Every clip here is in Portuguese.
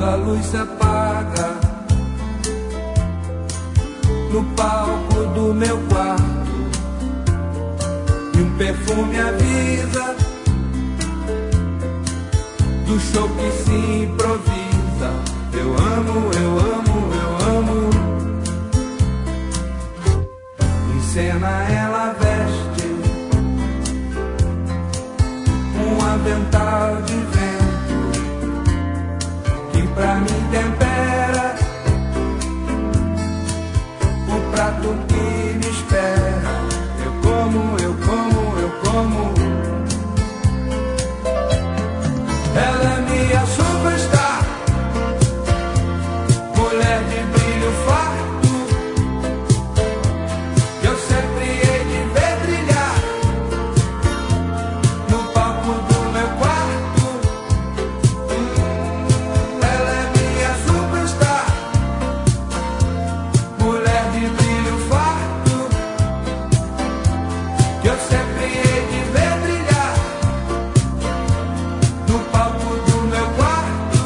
a luz se apaga no palco do meu quarto e um perfume avisa do show que se improvisa. Eu amo, eu amo, eu amo. Em cena ela veste um avental de vento que pra mim tempera o prato que me espera. Eu como, eu como, eu como. Ela é minha superstar, mulher de brilho farto, que eu sempre hei de ver brilhar no palco do meu quarto. Ela é minha superstar, mulher de brilho farto, que eu sempre hei de ver brilhar no palco do meu quarto.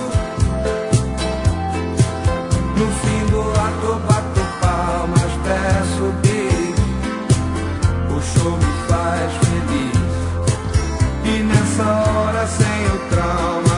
No fim do ato bato palmas, peço bis, o show me faz feliz. E nessa hora sem o trauma